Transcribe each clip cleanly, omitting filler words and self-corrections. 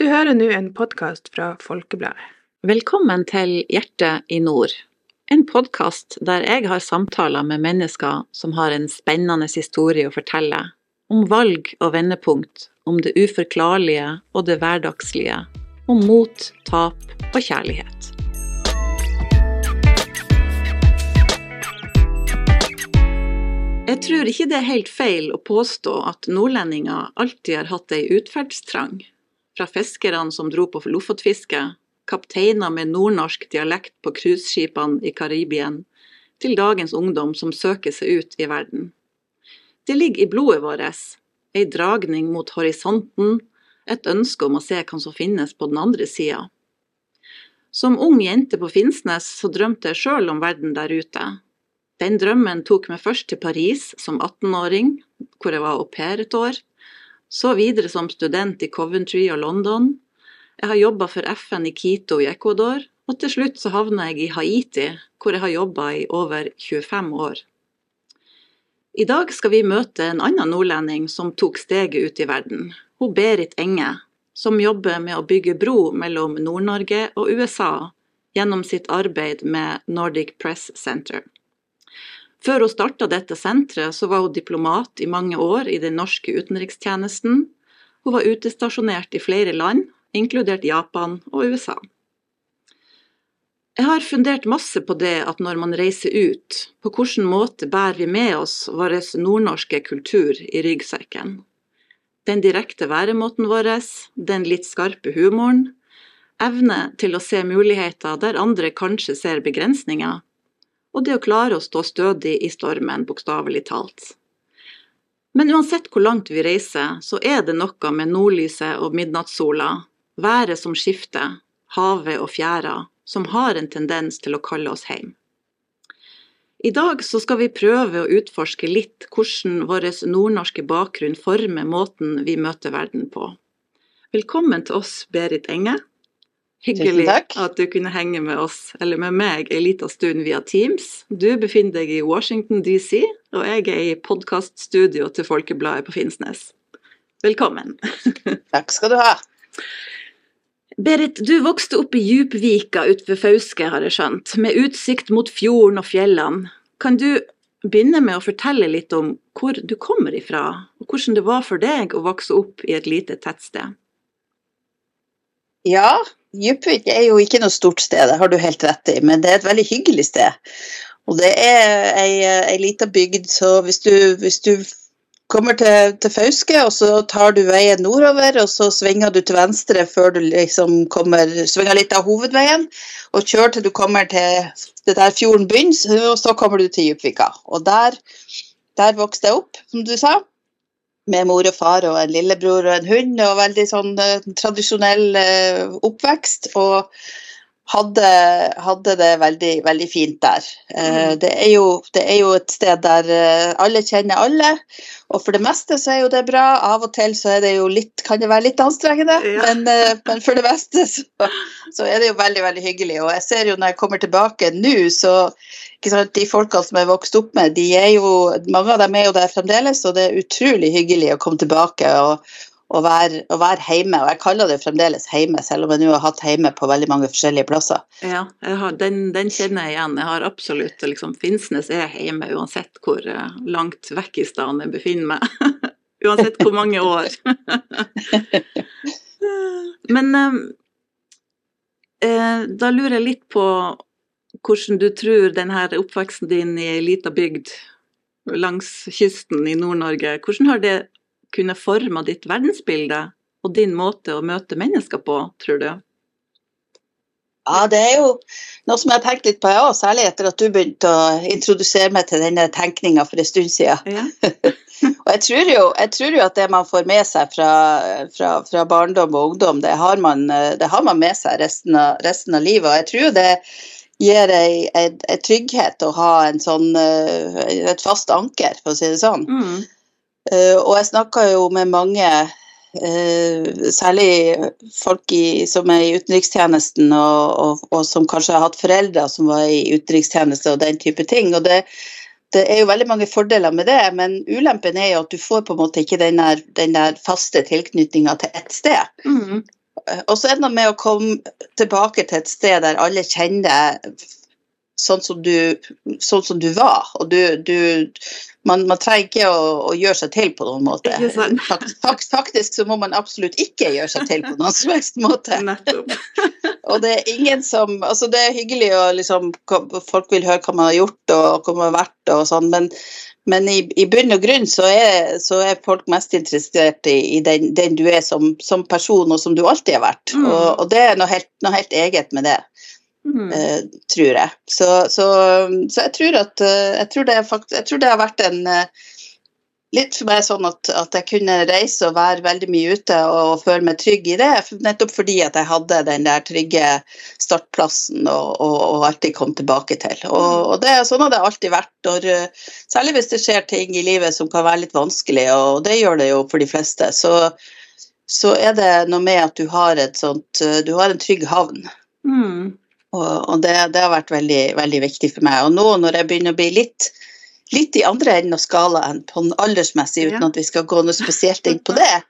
Du hører nå en podcast fra Folkebladet. Velkommen til Hjertet i Nord, en podcast der jeg har samtaler med mennesker som har en spennende historie å fortelle, om valg og vendepunkt, om det uforklarlige og det hverdagslige, om mot, tap og kjærlighet. Jeg tror ikke det er helt feil å påstå at nordlendinger alltid har hatt en utferdstrang. Fra fiskerne som dro på lofotfiske, kapteiner med nordnorsk dialekt på cruiseskipene i Karibien, til dagens ungdom som søker seg ut i verden. Det ligger i blodet vårt, en dragning mot horisonten, et ønske om å se hva som finnes på den andre siden. Som ung jente på Finnsnes så drømte jeg selv om verden der ute. Den drømmen tok meg først til Paris som 18-åring, hvor jeg var au pair et år, så videre som student i Coventry og London. Jeg har jobbet for FN i Quito i Ecuador, og til slutt så havnet jeg i Haiti, hvor jeg har jobbet i over 25 år. I dag skal vi møte en annen nordlending som tok steget ut i verden, hun Berit Enge, som jobber med å bygge bro mellom Nord-Norge og USA gjennom sitt arbeid med Nordic Press Center. Før hun startet dette senteret, så var hun diplomat i mange år i den norske utenrikstjenesten. Hun var utestasjonert i flere land, inkludert Japan og USA. Jeg har fundert masse på det at når man reiser ut, på hvilken måte bærer vi med oss vår nordnorske kultur i ryggsekken. Den direkte væremåten vår, den litt skarpe humoren, evne til å se muligheter der andre kanskje ser begrensninger, og det å klare å stå stødig i stormen, bokstavelig talt. Men uansett hvor langt vi reiser, så er det noe med nordlyset og midnattssola, været som skifter, havet og fjæra, som har en tendens til å kalle oss hjem. I dag så skal vi prøve å utforske litt hvordan vår nordnorske bakgrunn former måten vi møter verden på. Velkommen til oss, Berit Enge. Hyggelig at du kunne henge med oss, eller med meg, en liten stund via Teams. Du befinner deg i Washington DC, og jeg er i podcaststudio til Folkebladet på Finnsnes. Velkommen. Takk skal du ha. Berit, du vokste opp i Djupvika ut ved Fauske, har jeg skjønt, med utsikt mot fjorden og fjellene. Kan du begynne med å fortelle litt om hvor du kommer ifra, og hvordan det var for deg å vokse opp i et lite tettsted? Ja, Djupvik er jo ikke noe stort sted, det har du helt rett i, men det er et veldig hyggelig sted. Og det er en liten bygd, så hvis du kommer til Fauske, og så tar du veien nordover, og så svinger du til venstre før du liksom svinger litt av hovedveien, og kjører til du kommer til det der fjorden begynner, og så kommer du til Djupvika. Og der vokste jeg opp, som du sa, med mor og far og en lillebror og en hund, og veldig sånn tradisjonell oppvekst, og hadde det veldig, veldig fint der. Det er jo et sted der alle kjenner alle, og for det meste så er jo det bra. Av og til så er det jo kan det være litt anstrengende, ja. men for det meste så er det jo veldig, veldig hyggelig. Og jeg ser jo når jeg kommer tilbake nå, så de folkene som jeg vokst opp med, mange av dem er jo der fremdeles, og det er utrolig hyggelig å komme tilbake og være hjemme, og jeg kaller det fremdeles hjemme, selv om jeg nå har hatt hjemme på veldig mange forskjellige plasser. Ja, den kjenner jeg igjen. Jeg har absolutt, Finnsnes er hjemme, uansett hvor langt vekk i stedet jeg befinner meg. Uansett hvor mange år. Men da lurer jeg litt på hvordan du tror denne oppveksten din i en liten bygd langs kysten i Nord-Norge, hvordan har det kunne forme ditt verdensbilde og din måte å møte mennesker på, tror du? Ja, det er jo noe som jeg har tenkt litt på, ja, særlig etter at du begynte å introdusere meg til denne tenkningen for en stund siden. Ja. Og jeg tror jo at det man får med seg fra barndom og ungdom, det har man med seg resten av livet, og jeg tror jo det gir en trygghet å ha et fast anker, for å si det sånn. Og jeg snakket jo med mange, særlig folk som er i utenrikstjenesten, og som kanskje har hatt foreldre som var i utenrikstjeneste og den type ting, og det er jo veldig mange fordeler med det, men ulempen er jo at du får på en måte ikke den der faste tilknytningen til et sted. Og så det noe med å komme tilbake til et sted der alle kjenner sånn som du var, og man trenger ikke å gjøre seg til på noen måte. Faktisk så må man absolutt ikke gjøre seg til på noen som helst måte. Nettopp. Og det ingen som, altså det hyggelig å liksom, folk vil høre hva man har gjort og hva man har vært og sånn, men i bunn og grunn så folk mest interessert i den du som person og som du alltid har vært. Og det noe helt eget med det. Tror jeg. Så jeg tror det har vært litt for meg sånn at jeg kunne reise og være veldig mye ute og føle meg trygg i det, nettopp fordi at jeg hadde den der trygge startplassen og alltid kom tilbake til. Og det sånn har det alltid vært, særlig hvis det skjer ting i livet som kan være litt vanskelig, og det gjør det jo for de fleste, så det noe med at du har en trygg havn. Og det har vært veldig, veldig viktig for meg. Og nå når jeg begynner å bli litt i andre enden av skalaen på den aldersmessig, uten at vi skal gå noe spesielt inn på det,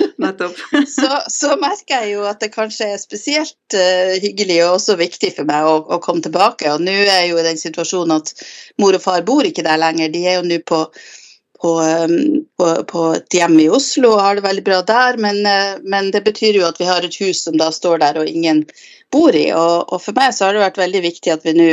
så merker jeg jo at det kanskje spesielt hyggelig og også viktig for meg å komme tilbake. Og nå jeg jo i den situasjonen at mor og far bor ikke der lenger. De jo nå på et hjem i Oslo og har det veldig bra der, men det betyr jo at vi har et hus som da står der og ingen bor i, og for meg så har det vært veldig viktig at vi nå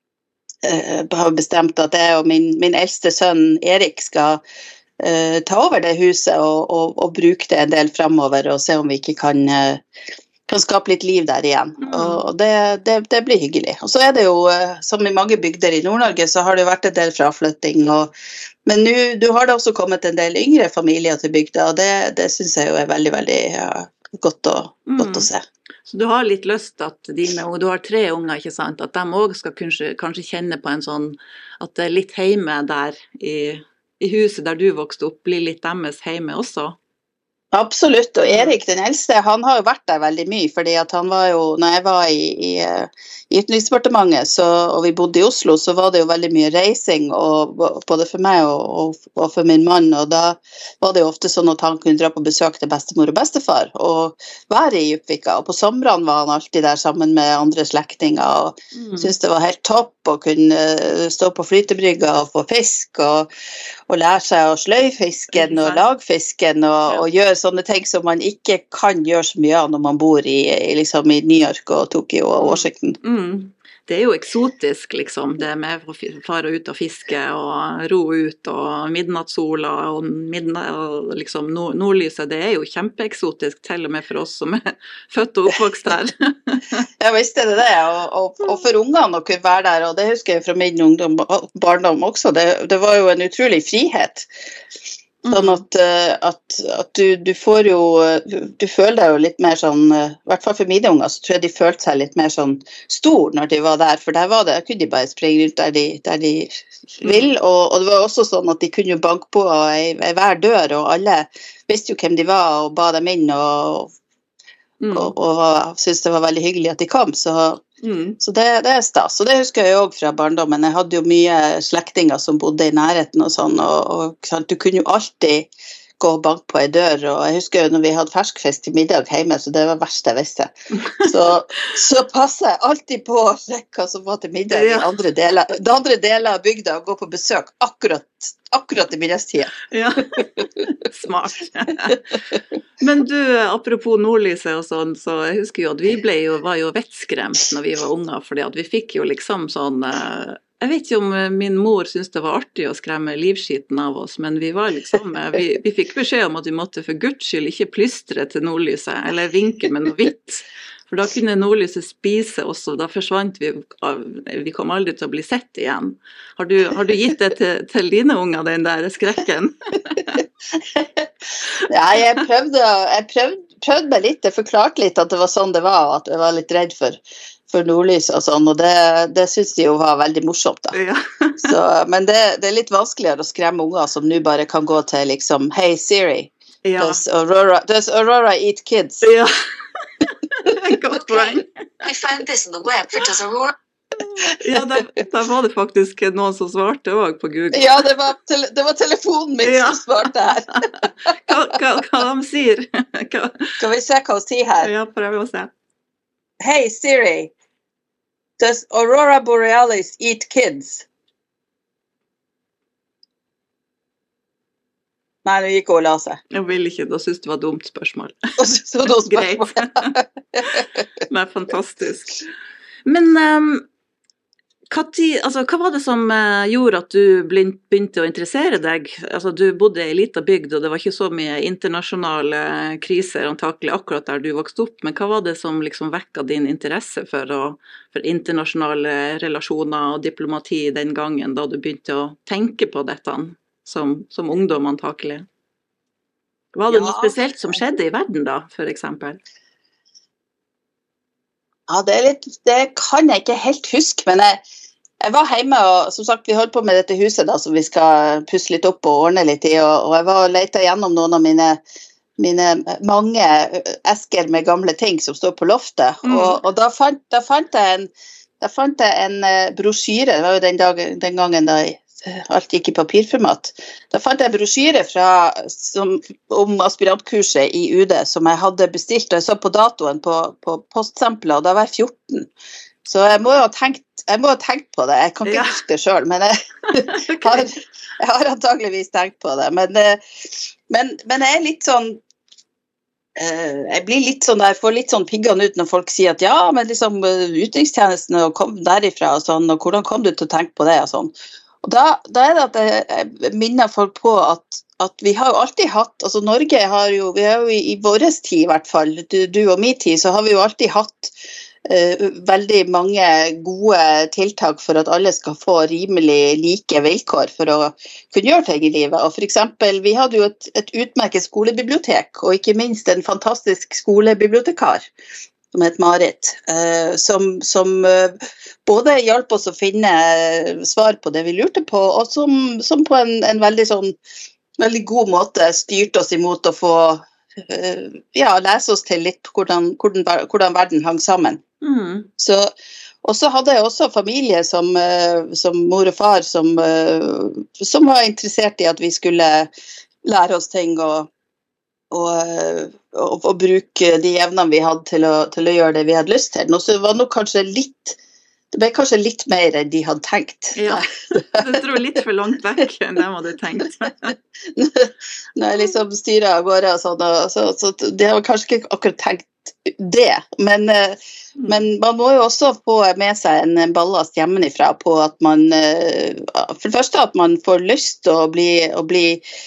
har bestemt at jeg og min eldste sønn Erik skal ta over det huset og bruke det en del fremover og se om vi ikke kan skape litt liv der igjen, og det blir hyggelig. Og så det jo, som i mange bygder i Nord-Norge, så har det vært en del fraflytting, men nå har det også kommet en del yngre familier til bygda, og det synes jeg jo veldig, veldig godt å se. Så du har litt lyst at du har 3 unger, ikke sant, at de også skal kanskje kjenne på en sånn, at det litt hjemme der i huset der du vokste opp, blir litt deres hjemme også? Absolutt, og Erik, den eldste, han har jo vært der veldig mye, fordi at han var jo, når jeg var i Utenriksdepartementet, og vi bodde i Oslo, så var det jo veldig mye reising, både for meg og for min mann, og da var det jo ofte sånn at han kunne dra på besøk til bestemor og bestefar, og være i Djupvika, og på sommeren var han alltid der sammen med andre slektinger, og syntes det var helt topp å kunne stå på flytebrygga og få fisk, og lære seg å sløye fisken og lage fisken, og gjøre sånne ting som man ikke kan gjøre så mye av når man bor i New York og Tokyo og Washington. Det jo eksotisk, liksom, det med å fare ut og fiske og ro ut og midnattssola og liksom nordlyset, det jo kjempeeksotisk, til og med for oss som født og oppvokst der. Ja, visst det, og for ungene å kunne være der, og det husker jeg fra min barndom også, det var jo en utrolig frihet. Sånn at du får jo, du føler deg jo litt mer sånn, i hvert fall for mine unger, så tror jeg de følte seg litt mer sånn stor når de var der, for der kunne de bare springe rundt der de vil, og det var også sånn at de kunne jo banke på hver dør, og alle visste jo hvem de var, og ba dem inn, og syntes det var veldig hyggelig at de kom, så det stas. Og det husker jeg jo også fra barndommen. Jeg hadde jo mye slektinger som bodde i nærheten og sånn, og du kunne jo alltid gå og banke på en dør, og jeg husker jo når vi hadde ferskfisk til middag hjemme, så det var verst jeg visste. Så passet jeg alltid på å sjekke hva som var til middag i andre deler av bygda, og gå på besøk akkurat i middagstiden. Ja, smart. Men du, apropos nordlyset og sånn, så jeg husker jo at vi var jo vettskremt når vi var unger, fordi at vi fikk jo liksom sånn, jeg vet ikke om min mor syntes det var artig å skremme livskiten av oss, men vi var liksom, vi fikk beskjed om at vi måtte for Guds skyld ikke plystre til nordlyset, eller vinke med noe hvitt. For da kunne nordlyset spise oss, og da forsvant vi kom aldri til å bli sett igjen. Har du gitt det til dine unger, den der skrekken? Ja, jeg prøvde meg litt, jeg forklarte litt at det var sånn det var, at jeg var litt redd for nordlys og sånn, og det synes de jo var veldig morsomt da. Ja. Men det litt vanskeligere å skremme unger som nå bare kan gå til liksom, hey Siri, does Aurora eat kids? Ja. Godt poeng. I found this on the web, for does Aurora Ja, da var det faktisk noen som svarte også på Google. Ja, det var telefonen min som svarte her. Hva de sier? Skal vi se hva hun sier her? Ja, prøv å se. Hey Siri, does Aurora Borealis eat kids? Nei, nå gikk hun og la seg. Jeg vil ikke, da synes det var et dumt spørsmål. Greit. Men fantastisk. Men hva var det som gjorde at du begynte å interessere deg? Altså, du bodde i en liten bygd, og det var ikke så mye internasjonale kriser antakelig akkurat der du vokste opp, men hva var det som liksom vekket din interesse for internasjonale relasjoner og diplomati den gangen, da du begynte å tenke på dette som ungdom antakelig? Var det noe spesielt som skjedde i verden da, for eksempel? Ja, det kan jeg ikke helt huske, men jeg var hjemme, og som sagt, vi holdt på med dette huset da, som vi skal pusse litt opp og ordne litt i, og jeg var og lette gjennom noen av mine mange esker med gamle ting som står på loftet, og da fant jeg en brosjyre, det var jo den gangen da alt gikk i papirformat. Da fant jeg en brosjyre om aspirantkurset i UD som jeg hadde bestilt, og jeg så på datoen på postsamplet, og da var jeg 14. Så jeg må ha tenkt på det. Jeg kan ikke huske det selv, men jeg har antageligvis tenkt på det. Men jeg er litt sånn, jeg blir litt sånn, jeg får litt sånn piggene ut når folk sier at ja, men liksom utenrikstjenesten og kom derifra og sånn, og hvordan kom du til å tenke på det og sånn. Og da er det at jeg minner folk på at vi har jo alltid hatt, altså Norge vi har jo i vår tid i hvert fall, du og min tid, så har vi jo alltid hatt veldig mange gode tiltak for at alle skal få rimelig like vilkår for å kunne gjøre ting i livet. Og for eksempel, vi hadde jo et utmerket skolebibliotek, og ikke minst en fantastisk skolebibliotekar, som het Marit, som både hjalp oss å finne svar på det vi lurte på, og som på en veldig god måte styrte oss imot å få lese oss til litt hvordan verden hang sammen. Og så hadde jeg også familie som mor og far som var interessert i at vi skulle lære oss ting og bruke de evnene vi hadde til å gjøre det vi hadde lyst til. Nå så var det ble kanskje litt mer enn de hadde tenkt. Ja, det tror litt for langt vekk enn de hadde tenkt. Når jeg liksom styrer av gårde og sånn, så de har kanskje ikke akkurat tenkt det, men man må jo også få med seg en ballast hjemmefra på at man, for det første at man får lyst til å bli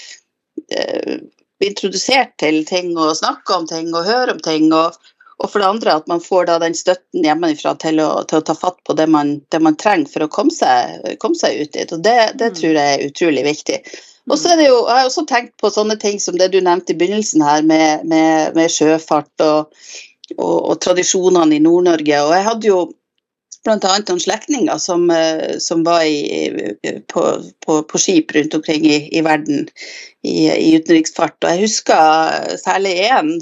introdusert til ting og snakke om ting og høre om ting, og for det andre at man får da den støtten hjemmefra til å ta fatt på det man trenger for å komme seg ut dit, og det tror jeg er utrolig viktig. Og så er det jo, jeg har også tenkt på sånne ting som det du nevnte i begynnelsen her med sjøfart og tradisjonene i Nord-Norge, og jeg hadde jo blant annet noen slektninger som var på skip rundt omkring i verden i utenriksfart, og jeg husker særlig en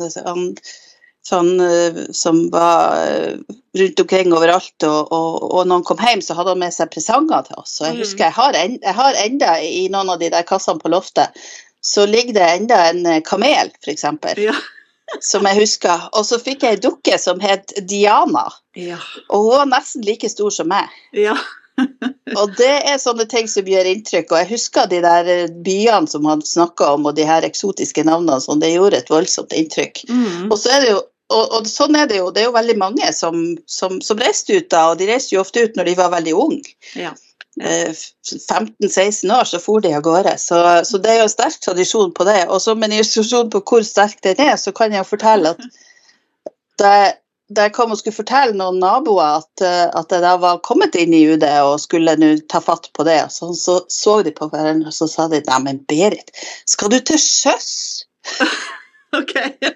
som var rundt omkring overalt, og når han kom hjem så hadde han med seg presanger til oss, og jeg husker jeg har enda i noen av de der kassene på loftet, så ligger det enda en kamel for eksempel, som jeg husker, og så fikk jeg en dukke som het Diana, og hun var nesten like stor som meg. Og det er sånne ting som gjør inntrykk, og jeg husker de der byene som han snakket om, og de her eksotiske navnene, så det gjorde et voldsomt inntrykk. Og så er det jo, og sånn er det jo veldig mange som reiste ut da, og de reiste jo ofte ut når de var veldig unge. 15-16 år så for de av gårde, så det er jo en sterk tradisjon på det, og som en illustrasjon på hvor sterk den er, så kan jeg jo fortelle at da jeg kom og skulle fortelle noen naboer at jeg da var kommet inn i UD og skulle nå ta fatt på det, så de på hverandre, og så sa de, nei, men Berit, skal du til sjøs? Ok.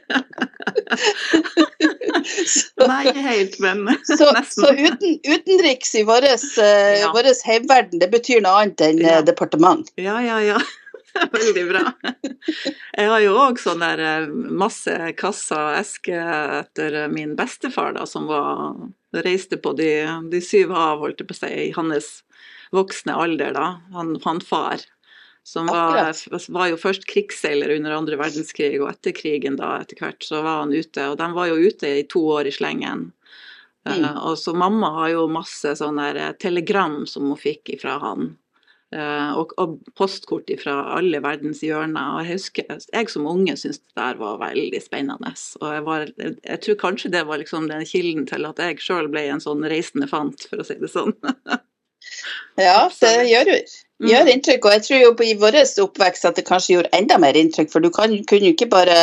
Nei, helt, men nesten. Så utenriks i våres heimverden, det betyr noe annet enn departement. Ja. Veldig bra. Jeg har jo også sånn der masse kasser og esker etter min bestefar da, som reiste på de 7 hav, holdt jeg på å si, i hans voksne alder da, han far, som var jo først krigsseiler under andre verdenskrig, og etter krigen da, etter hvert, så var han ute, og de var jo ute i 2 år i slengen. Og så mamma har jo masse sånne telegram som hun fikk fra han, og postkort fra alle verdens hjørner, og jeg husker, jeg som unge synes det der var veldig spennende, og jeg tror kanskje det var liksom den kilden til at jeg selv ble en sånn reisende fant, for å si det sånn. Ja, det gjør inntrykk, og jeg tror jo i vår oppvekst at det kanskje gjorde enda mer inntrykk, for du kunne jo ikke bare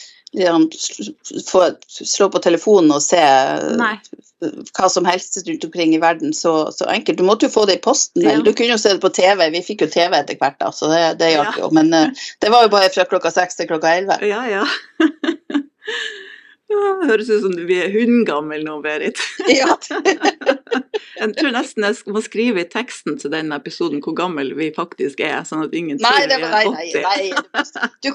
slå på telefonen og se hva som helst rundt omkring i verden så enkelt. Du måtte jo få det i posten, eller du kunne jo se det på TV. Vi fikk jo TV etter hvert da, så det hjalp jo. Men det var jo bare fra klokka 6 til klokka 11. Ja. Det høres ut som du er hundgammel nå, Berit. Ja. Jeg tror nesten jeg må skrive i teksten til denne episoden hvor gammel vi faktisk sånn at ingen tror vi 80. Nei. Du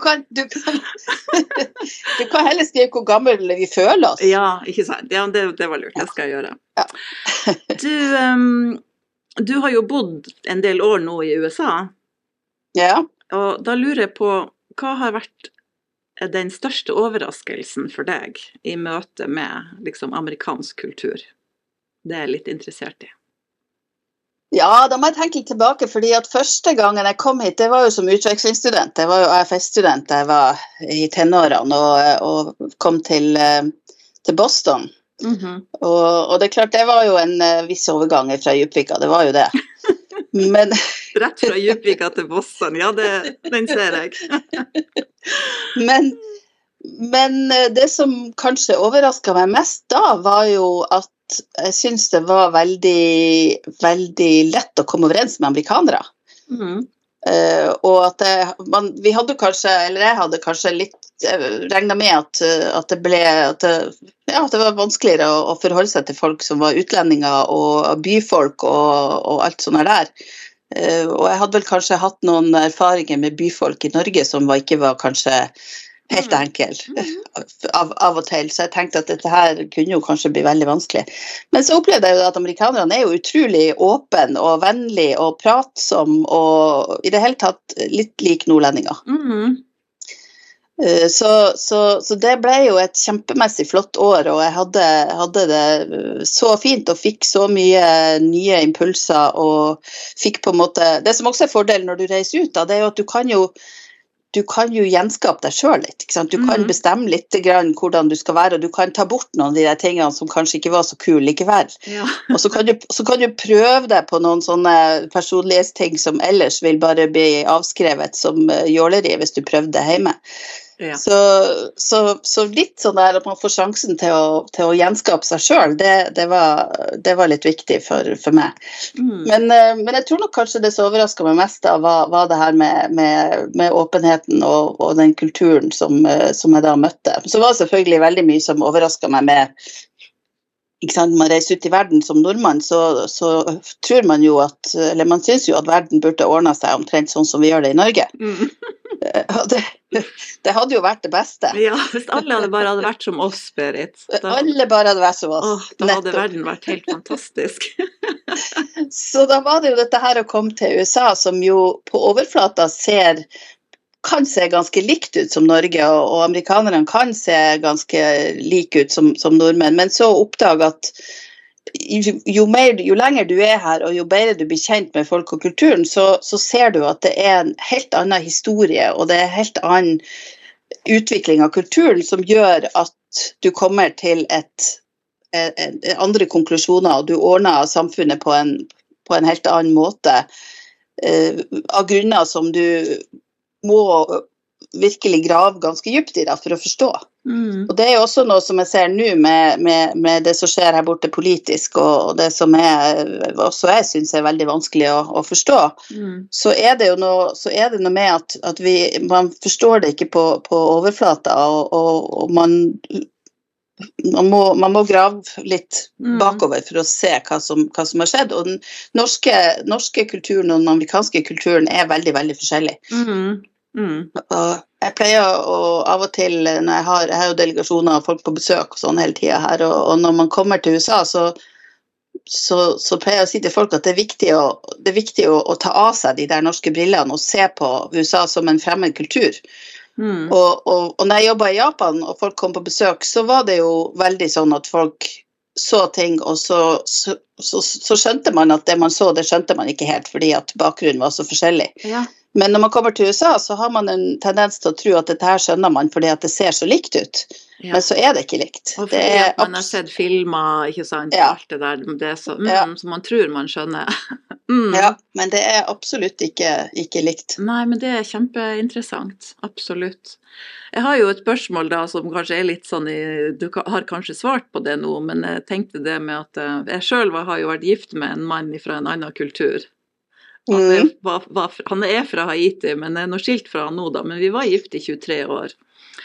kan heller skrive hvor gammel vi føler oss. Ja, ikke sant. Ja, det var lurt, det skal jeg gjøre. Ja. Du har jo bodd en del år nå i USA. Ja. Og da lurer jeg på, hva har vært den største overraskelsen for deg i møte med liksom amerikansk kultur? Det er jeg litt interessert i. Ja, da må jeg tenke litt tilbake, fordi at første gangen jeg kom hit, det var jo som utvekslingsstudent. Jeg var jo AFS-student da jeg var i tenårene og kom til Boston. Og det er klart, det var jo en viss overgang fra Djupvika, det var jo det. Men rett fra Djupvika til Boston, ja, den ser jeg. Men det som kanskje overrasket meg mest da, var jo at jeg synes det var veldig, veldig lett å komme overens med amerikanere. Og at vi hadde kanskje, eller jeg hadde kanskje litt regnet med at det var vanskeligere å forholde seg til folk som var utlendinger og byfolk og alt sånt der. Og jeg hadde vel kanskje hatt noen erfaringer med byfolk i Norge som ikke var kanskje helt enkel av og til, så jeg tenkte at dette her kunne jo kanskje bli veldig vanskelig. Men så opplevde jeg jo at amerikanerne jo utrolig åpen og vennlig og pratsom, og i det hele tatt litt lik nordlendinger. Så det ble jo et kjempemessig flott år, og jeg hadde det så fint og fikk så mye nye impulser, og fikk på en måte, det som også fordelen når du reiser ut da, det jo at du kan jo gjenskape deg selv litt, ikke sant? Du kan bestemme litt grann hvordan du skal være, og du kan ta bort noen av de der tingene som kanskje ikke var så kul likevel. Ja. Og så kan du prøve deg på noen sånne personlighetsting som ellers vil bare bli avskrevet som jåleri hvis du prøvde det hjemme. Ja. Så litt sånn der at man får sjansen til å gjenskape seg selv, det var litt viktig for meg. Men jeg tror nok kanskje det som overrasket meg mest da, var det her med åpenheten og den kulturen som jeg da møtte. Så var det selvfølgelig veldig mye som overrasket meg med, ikke sant, man reiser ut i verden som nordmann, så tror man jo eller man synes jo at verden burde ordne seg omtrent sånn som vi gjør det i Norge. Det hadde jo vært det beste. Ja, hvis alle bare hadde vært som oss, Berit. Alle bare hadde vært som oss. Da hadde verden vært helt fantastisk. Så da var det jo dette her å komme til USA, som jo på overflata kan se ganske likt ut som Norge, og amerikanerne kan se ganske like ut som nordmenn, men så oppdag at jo lenger du her, og jo bedre du blir kjent med folk og kulturen, så ser du at det en helt annen historie, og det helt annen utvikling av kulturen som gjør at du kommer til andre konklusjoner, og du ordner samfunnet på en helt annen måte, av grunner som du må virkelig grave ganske dypt i da, for å forstå. Og det jo også noe som jeg ser nå med det som skjer her borte politisk, og det som også jeg synes veldig vanskelig å forstå. Så det jo noe med at man forstår det ikke på overflata, og man må grave litt bakover for å se hva som har skjedd, og den norske kulturen og den amerikanske kulturen veldig, veldig forskjellig. Og jeg pleier av og til, når jeg har jo delegasjoner og folk på besøk og sånn hele tiden her, og når man kommer til USA, så pleier jeg å si til folk at det er viktig å ta av seg de der norske brillene og se på USA som en fremmed kultur. Og når jeg jobbet i Japan og folk kom på besøk, så var det jo veldig sånn at folk så ting, og så skjønte man at det man så, det skjønte man ikke helt, fordi at bakgrunnen var så forskjellig. Ja. Men når man kommer til USA, så har man en tendens til å tro at dette her skjønner man, fordi at det ser så likt ut. Ja. Men så er det ikke likt. Og fordi at man har sett filmer, ikke sant, alt det der, det så, så man tror man skjønner. Ja, men det er absolutt ikke likt. Nei, men det er kjempeinteressant, absolutt. Jeg har jo et spørsmål da, som kanskje er litt sånn, du har kanskje svart på det nå, men jeg tenkte det med at jeg selv har jo vært gift med en mann fra en annen kultur. Han er fra Haiti, men er noe skilt fra han nå da, men vi var gift i 23 år.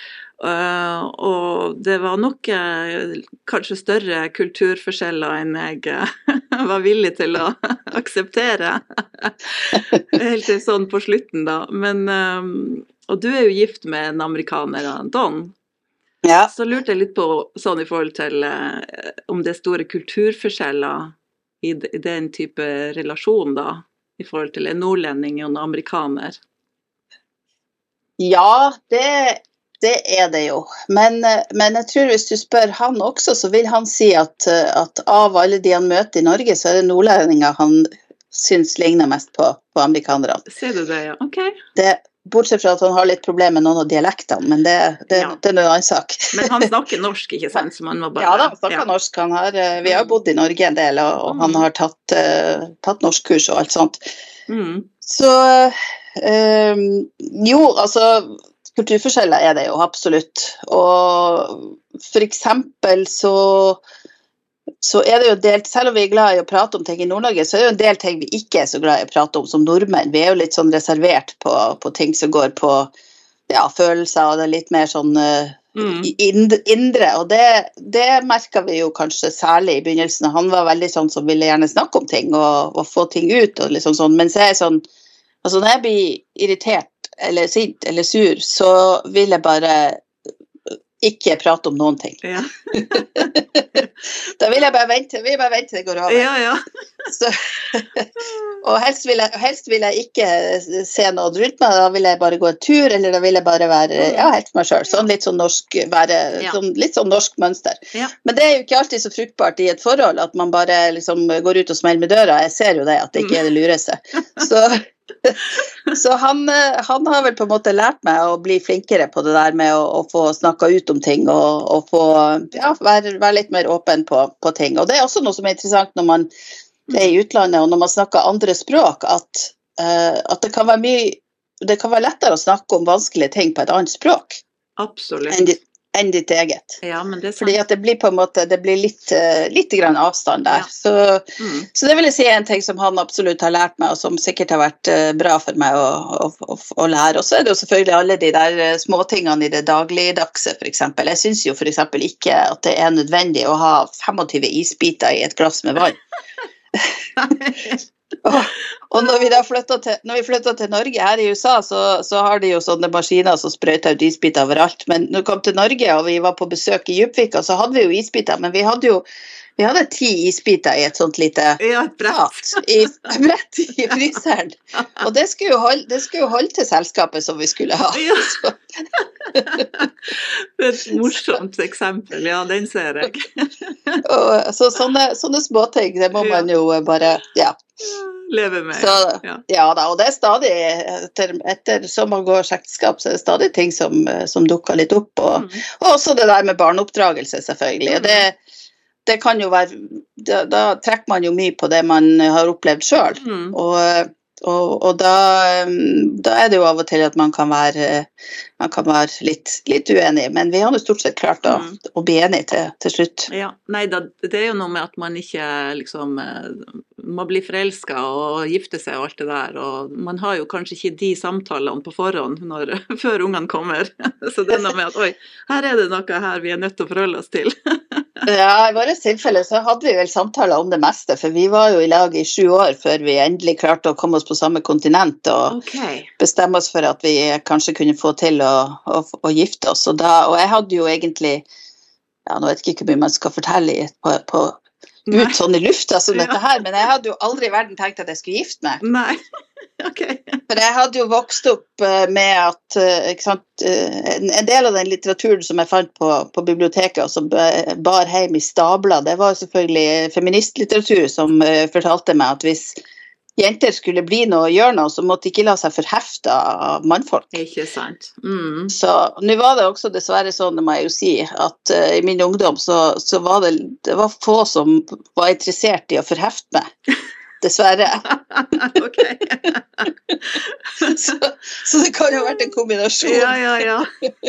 Og det var nok kanskje større kulturforskjeller enn jeg var villig til å akseptere. Helt til sånn på slutten da. Men, og du er jo gift med en amerikaner, Don. Ja. Så lurte jeg litt på sånn i forhold til om det er store kulturforskjeller i den type relasjon da, i forhold til en nordlending og en amerikaner. Ja, det er det jo. Men jeg tror hvis du spør han også, så vil han si at av alle de han møter i Norge, så er det nordlendinger han synes ligner mest på amerikanere. Ser du det, ja? Ok. Bortsett fra at han har litt problemer med noen av dialektene, men det er en annen sak. Men han snakker norsk, ikke sant? Så man må bare, ja, han snakker norsk. Vi har bodd i Norge en del, og han har tatt norskkurs og alt sånt. Så, jo, altså, kulturforskjeller er det jo, absolutt. Og for eksempel så er det jo delt, selv om vi er glad i å prate om ting i Nord-Norge, så er det jo en del ting vi ikke er så glad i å prate om som nordmenn. Vi er jo litt sånn reservert på ting som går på følelser, og det er litt mer sånn indre, og det merket vi jo kanskje særlig i begynnelsen. Han var veldig sånn som ville gjerne snakke om ting og få ting ut, og liksom sånn. Men så er jeg sånn, altså når jeg blir irritert, eller sint, eller sur, så vil jeg bare ikke prate om noen ting. Ja. Da vil jeg bare vente til det går over. Ja. Så, og helst vil jeg ikke se noe rundt meg, da vil jeg bare gå en tur, eller da vil jeg bare være helt for meg selv. Sånn litt sånn norsk, litt sånn norsk mønster. Ja. Men det er jo ikke alltid så fruktbart i et forhold, at man bare liksom går ut og smeller med døra. Jeg ser jo det, at det ikke er det lureste. Så han har vel på en måte lært meg å bli flinkere på det der med å få snakket ut om ting og få være litt mer åpen på ting. Og det er også noe som er interessant når man er i utlandet og når man snakker andre språk, at det kan være lettere å snakke om vanskelige ting på et annet språk. Absolutt. Enn ditt eget. Ja, men det er sant. Fordi at det blir på en måte, det blir litt grann avstand der. Ja. Så det vil jeg si en ting som han absolutt har lært meg, og som sikkert har vært bra for meg å lære. Og så er det jo selvfølgelig alle de der småtingene i det dagligdagse, for eksempel. Jeg synes jo for eksempel ikke at det er nødvendig å ha 25 isbiter i et glass med vann. Og når vi flyttet til Norge her i USA, så har de jo sånne maskiner som sprøyter ut isbiter overalt. Men når vi kom til Norge og vi var på besøk i Djupvika, så hadde vi jo isbiter, men vi hadde 10 isbiter i et sånt lite brett i fryseren. Og det skulle jo holde til selskapet som vi skulle ha. Ja. Det er et morsomt eksempel, ja, den ser jeg. Så sånne småting, det må man jo bare, leve med. Så, og det er stadig, etter så mange års ekteskap, så er det stadig ting som dukker litt opp, og også det der med barneoppdragelse, selvfølgelig. Det kan jo være, da trekker man jo mye på det man har opplevd selv, og da er det jo av og til at man kan være litt uenig, men vi har jo stort sett klart å bli enige til slutt. Ja, nei, det er jo noe med at man ikke liksom må bli forelsket og gifte seg og alt det der, og man har jo kanskje ikke de samtalene på forhånd før ungene kommer, så det er noe med at, oi, her er det noe her vi er nødt til å forholde oss til. Ja, i vårt tilfelle så hadde vi vel samtaler om det meste, for vi var jo i lag i 7 år før vi endelig klarte å komme oss på samme kontinent og bestemme oss for at vi kanskje kunne få til å gifte oss. Og jeg hadde jo egentlig, ja, nå vet jeg ikke hvor mye man skal fortelle ut sånn i lufta som dette her, men jeg hadde jo aldri i verden tenkt at jeg skulle gifte meg. Nei. Okay. For jeg hadde jo vokst opp med at ikke sant, en del av den litteraturen som jeg fant på biblioteket og som bar hjem i stabler, det var selvfølgelig feministlitteratur som fortalte meg at hvis jenter skulle bli noe og gjøre noe, så måtte de ikke la seg forhefte av mannfolk. Ikke sant. Så nå var det også dessverre sånn, det må jeg jo si, at i min ungdom så var det var få som var interessert i å forhefte meg. Dessverre. Okay. så det kan jo ha vært en kombinasjon. Ja.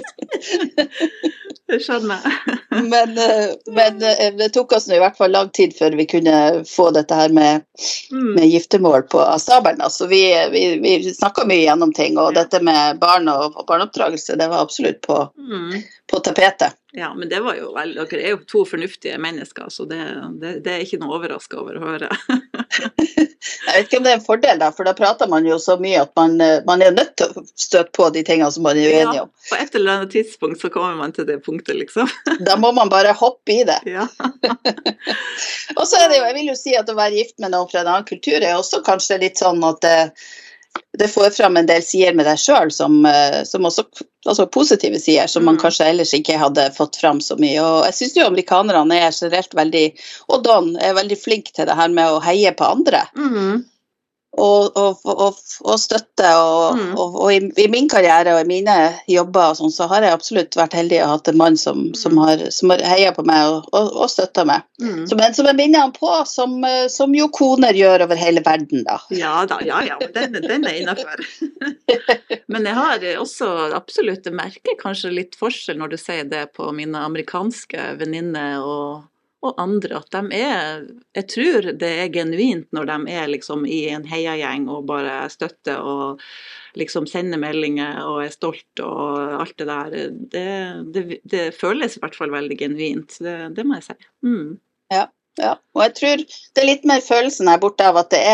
Det skjønner jeg. Men det tok oss nå i hvert fall lang tid før vi kunne få dette her med giftermål på stabelen. Altså vi snakket mye gjennom ting, og dette med barn og barneoppdragelse, det var absolutt på tapetet. Ja, men det var jo dere jo 2 fornuftige mennesker, så det ikke noe overrasket over å høre. Jeg vet ikke om det en fordel da, for da prater man jo så mye at man nødt til å støte på de tingene som man uenig om. Ja, på et eller annet tidspunkt så kommer man til det punktet, liksom. Da må man bare hoppe i det. Ja. Og så det jo, jeg vil jo si at å være gift med noen fra en annen kultur også kanskje litt sånn at det får frem en del sider med deg selv som også, altså positive sider som man kanskje ellers ikke hadde fått frem så mye. Og jeg synes jo amerikanerne generelt veldig, og Don veldig flink til det her med å heie på andre. Og støtte, og i min karriere og i mine jobber og sånn, så har jeg absolutt vært heldig å ha hatt en mann som har heiet på meg og støttet meg. Som en minner han på, som jo koner gjør over hele verden da. Ja, den innenfor. Men jeg har også absolutt merket kanskje litt forskjell når du sier det på mine amerikanske venninner og andre, at jeg tror det genuint når de liksom i en heiagjeng og bare støtter og liksom sender meldinger og stolt og alt det der. Det føles i hvert fall veldig genuint, det må jeg si. Ja, og jeg tror det litt mer følelsen her borte av at det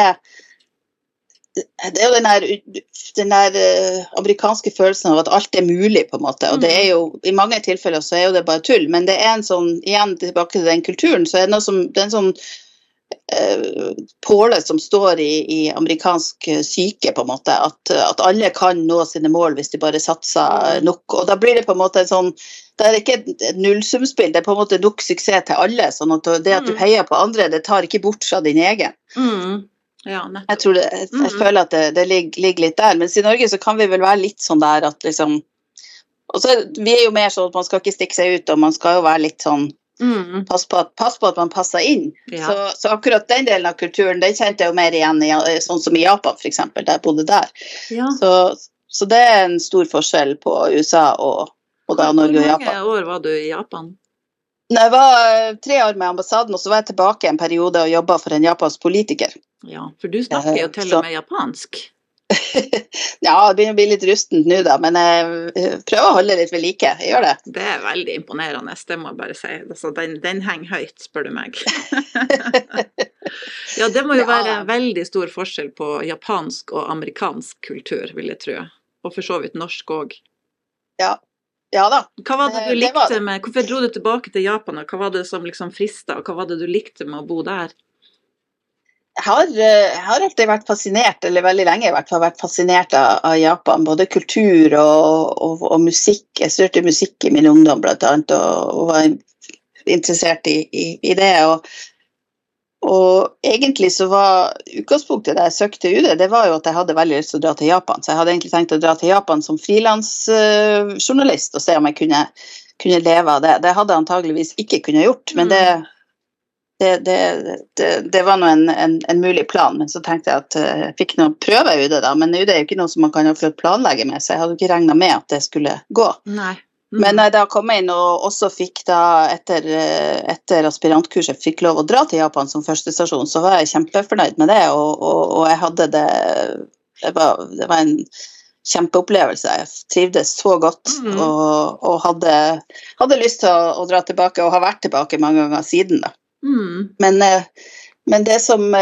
jo den der amerikanske følelsen av at alt mulig på en måte, og det jo, i mange tilfeller så jo det bare tull, men det en sånn, igjen tilbake til den kulturen, så det en sånn påle som står i amerikansk syke på en måte, at alle kan nå sine mål hvis de bare satser nok, og da blir det på en måte en sånn, det ikke et nullsumspill, det på en måte nok suksess til alle, sånn at det at du heier på andre, det tar ikke bort fra din egen. Ja, jeg tror jeg føler at det ligger litt der, mens i Norge så kan vi vel være litt sånn der at liksom, og så vi jo mer sånn at man skal ikke stikke seg ut, og man skal jo være litt sånn, pass på at man passer inn. Så akkurat den delen av kulturen, den kjente jeg jo mer igjen sånn som i Japan for eksempel, der jeg bodde der. Ja. Så det en stor forskjell på USA og da Norge og Japan. Hvor mange år var du i Japan? Jeg var 3 år med ambassaden, og så var jeg tilbake en periode og jobbet for en japansk politiker. Ja, for du snakker jo til og med japansk. Ja, det begynner å bli litt rustent nå da, men jeg prøver å holde litt ved like, jeg gjør det. Det veldig imponerende, det må jeg bare si. Altså, den henger høyt, spør du meg. Ja, det må jo være en veldig stor forskjell på japansk og amerikansk kultur, vil jeg tro. Og for så vidt norsk også. Ja da. Hva var det du likte med, hvorfor dro du tilbake til Japan, og hva var det som liksom fristet, og hva var det du likte med å bo der? Jeg har alltid vært fascinert, eller veldig lenge i hvert fall vært fascinert av Japan, både kultur og musikk. Jeg studerte musikk i min ungdom blant annet, og var interessert i det, og egentlig så var utgangspunktet da jeg søkte UD, det var jo at jeg hadde veldig lyst til å dra til Japan, så jeg hadde egentlig tenkt å dra til Japan som frilansjournalist og se om jeg kunne leve av det. Det hadde jeg antageligvis ikke kunne gjort, men det var nå en mulig plan, men så tenkte jeg at jeg fikk noe prøve UD da, men UD jo ikke noe som man kan planlegge med, så jeg hadde ikke regnet med at det skulle gå. Nei. Men da jeg kom inn og også fikk da etter aspirantkurset fikk lov å dra til Japan som første stasjon, så var jeg kjempefornøyd med det, og jeg hadde det var en kjempeopplevelse. Jeg trivdes så godt, og hadde lyst til å dra tilbake, og har vært tilbake mange ganger siden da. Men det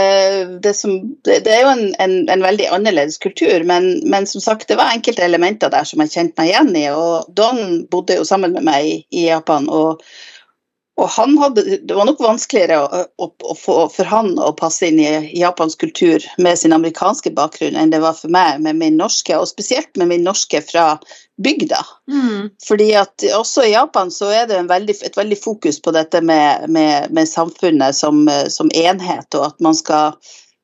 er jo en veldig annerledes kultur, men som sagt, det var enkelte elementer der som jeg kjente meg igjen i, og Don bodde jo sammen med meg i Japan, og det var nok vanskeligere for han å passe inn i Japans kultur med sin amerikanske bakgrunn enn det var for meg med min norske, og spesielt med min norske fra bygda. Fordi at også i Japan så er det et veldig fokus på dette med samfunnet som enhet, og at man skal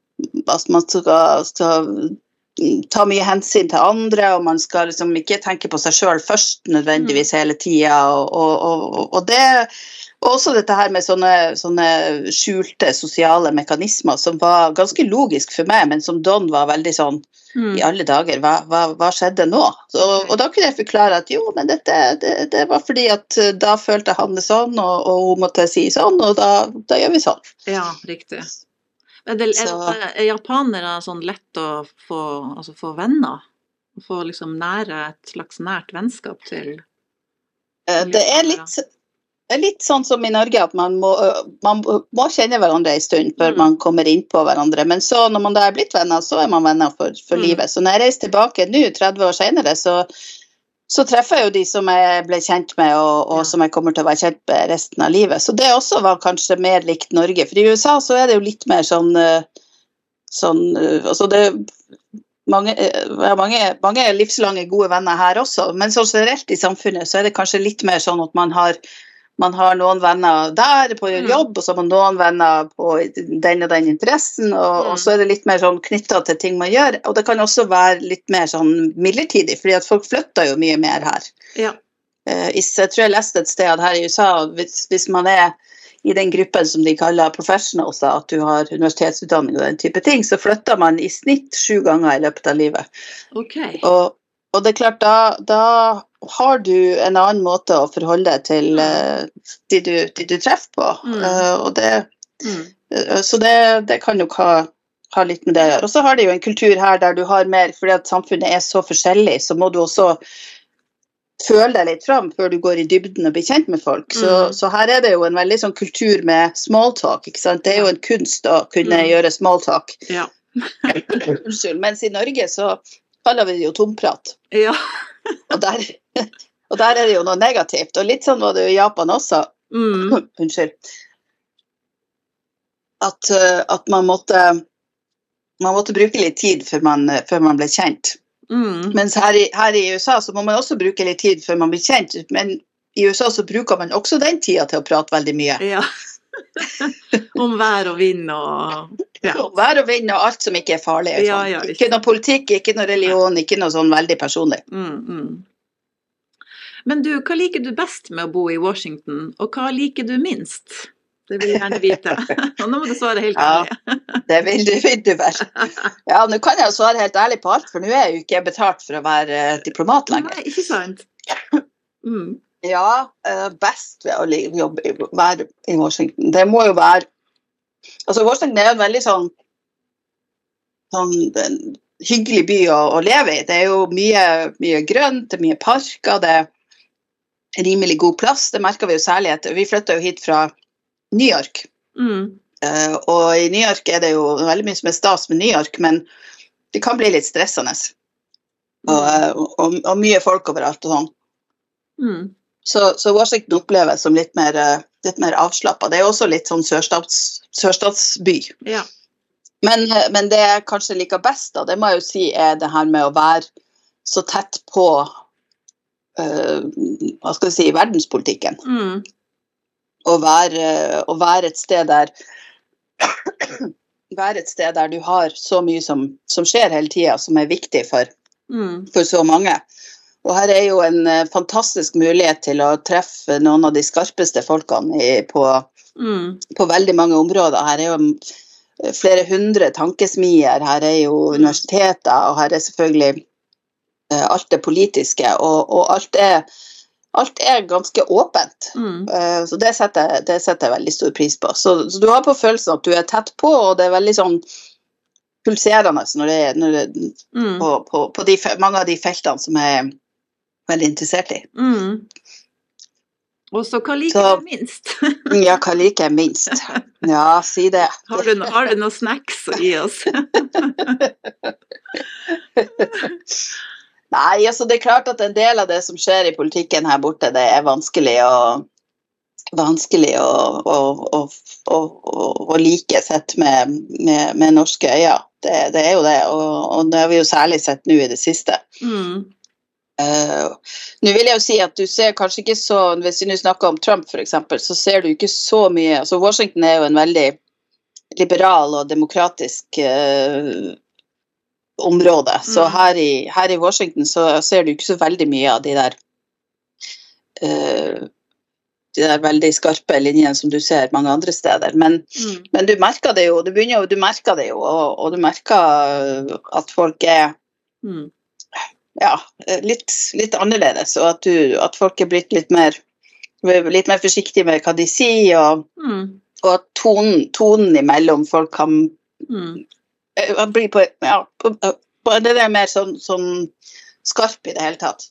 ta mye hensyn til andre, og man skal liksom ikke tenke på seg selv først nødvendigvis hele tiden, og det og også dette her med sånne skjulte sosiale mekanismer som var ganske logisk for meg, men som Don var veldig sånn, i alle dager, hva skjedde nå? Og da kunne jeg forklare at jo, men det var fordi at da følte han det sånn, og hun måtte si sånn, og da gjør vi sånn. Ja, riktig. Er japanere sånn lett å få venner? Å få liksom et slags nært vennskap til? Det er litt sånn som i Norge, at man må kjenne hverandre en stund før man kommer inn på hverandre, men så når man da er blitt venner, så er man venner for livet. Så når jeg reiser tilbake nå, 30 år senere, så treffer jeg jo de som jeg ble kjent med, og som jeg kommer til å være kjent med resten av livet. Så det også var kanskje mer likt Norge, for i USA så er det jo litt mer sånn altså det mange livslange gode venner her også, men så generelt i samfunnet så er det kanskje litt mer sånn at man har noen venner der på jobb, og så har man noen venner på den og den interessen, og så er det litt mer sånn knyttet til ting man gjør, og det kan også være litt mer sånn midlertidig, fordi at folk flytter jo mye mer her. Ja. Jeg tror jeg leste et sted her i USA, hvis man er i den gruppen som de kaller professionals, at du har universitetsutdanning og den type ting, så flytter man i snitt 7 ganger i løpet av livet. Ok. Og det er klart, da har du en annen måte å forholde deg til de du treffer på. Så det kan jo ha litt med det å gjøre. Og så har det jo en kultur her der du har mer, fordi at samfunnet er så forskjellig, så må du også føle deg litt fram før du går i dybden og blir kjent med folk. Så her er det jo en veldig sånn kultur med small talk, ikke sant? Det er jo en kunst å kunne gjøre small talk. Ja. Unnskyld, mens i Norge så kaller vi det jo tomprat. Ja. og der er det jo noe negativt, og litt sånn var det jo i Japan også. Unnskyld. At man måtte bruke litt tid før man ble kjent. Mens her i USA så må man også bruke litt tid før man blir kjent, men i USA så bruker man også den tiden til å prate veldig mye. Ja. Om vær og vind og Om vær og vind og alt som ikke er farlig. Ja, ikke noe politikk, ikke noe religion, ikke noe sånn veldig personlig. Men du, hva liker du best med å bo i Washington, og hva liker du minst? Det vil jeg gjerne vite. Og nå må du svare helt ærlig. Ja, det vil du vel. Ja, nå kan jeg jo svare helt ærlig på alt, for nå er jeg jo ikke betalt for å være diplomat lenger. Nei, ikke sant. Ja, best ved å være i Washington. Det må jo være, altså Washington er jo en veldig sånn hyggelig by å leve i. Det er jo mye grønt, det er mye parker, det er rimelig god plass. Det merker vi jo særlig etter. Vi flyttet jo hit fra New York. Og i New York er det jo veldig mye som er stas med New York, men det kan bli litt stressende. Og mye folk overalt og sånn. Så Washington oppleves som litt mer avslappet. Det er også litt sånn sørstatsby. Ja. Men det jeg kanskje liker best da, det må jeg jo si er det her med å være så tett på hva skal jeg si, verdenspolitikken. Og være et sted der du har så mye som skjer hele tiden, som er viktig for så mange. Og her er jo en fantastisk mulighet til å treffe noen av de skarpeste folkene på veldig mange områder. Her er jo flere hundre tankesmier, her er jo universiteter, og her er selvfølgelig alt det politiske, og alt er ganske åpent. Så det setter jeg veldig stor pris på. Så du har på følelsen at du er tett på, og det er veldig sånn pulserende på mange av de feltene som jeg veldig interessert i. Og så hva liker du minst? Ja, hva liker jeg minst? Ja, si det. Har du noen snacks i oss? Nei, altså det klart at en del av det som skjer i politikken her borte, det vanskelig å like sett med norske øyne. Det jo det, og det har vi jo særlig sett nå i det siste. Nå vil jeg jo si at du ser kanskje ikke så, hvis vi nå snakker om Trump for eksempel, så ser du ikke så mye, altså Washington jo en veldig liberal og demokratisk område, så her i Washington så ser du ikke så veldig mye av de der veldig skarpe linjene som du ser mange andre steder, men du merker det jo, du merker det jo, og du merker at folk litt annerledes, og at folk blitt litt mer forsiktige med hva de sier, og at tonen imellom folk kan bli på det mer sånn skarp i det hele tatt.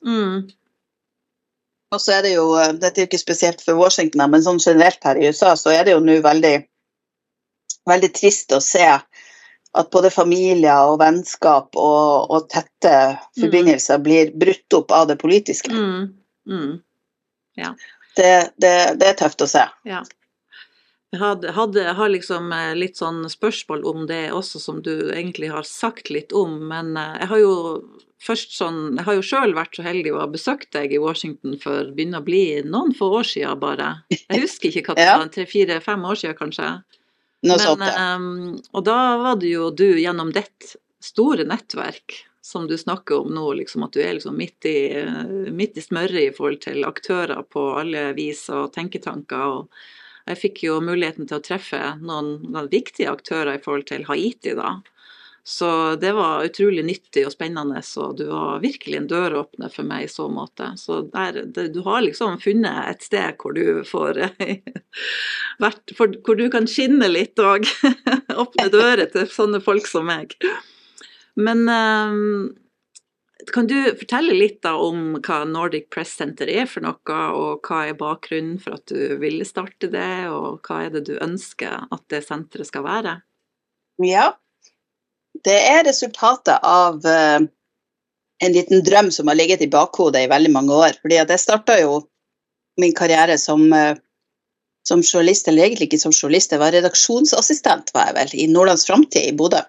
Og så det jo, dette jo ikke spesielt for Washington, men sånn generelt her i USA, så det jo nå veldig, veldig trist å se at både familier og vennskap og tette forbindelser blir brutt opp av det politiske. Ja. Det tøft å se. Ja. Jeg har liksom litt sånn spørsmål om det også, som du egentlig har sagt litt om, men jeg har jo selv vært så heldig å ha besøkt deg i Washington for begynne å bli noen få år siden bare. Jeg husker ikke hva det var, 3-4-5 år siden kanskje. Og da var det jo du gjennom ditt store nettverk som du snakker om nå, liksom, at du liksom midt i smøret i forhold til aktører på alle vis og tenketanker, og jeg fikk jo muligheten til å treffe noen viktige aktører i forhold til Haiti da, så det var utrolig nyttig og spennende, og du var virkelig en døråpner for meg i så måte, så du har liksom funnet et sted hvor du får hvor du kan skinne litt og åpne dører til sånne folk som meg. Men kan du fortelle litt da om hva Nordic Press Center for noe, og hva bakgrunnen for at du ville starte det, og hva det du ønsker at det senteret skal være? Ja, det resultatet av en liten drøm som har ligget i bakhodet i veldig mange år, fordi at jeg startet jo min karriere som journalist, eller egentlig ikke som journalist, jeg var redaksjonsassistent, var jeg vel, i Nordlands Framtid i Bodø.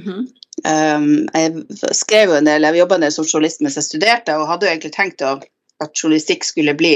Jeg skrev jo en del, jeg jobbet en del som journalist mens jeg studerte, og hadde jo egentlig tenkt at journalistikk skulle bli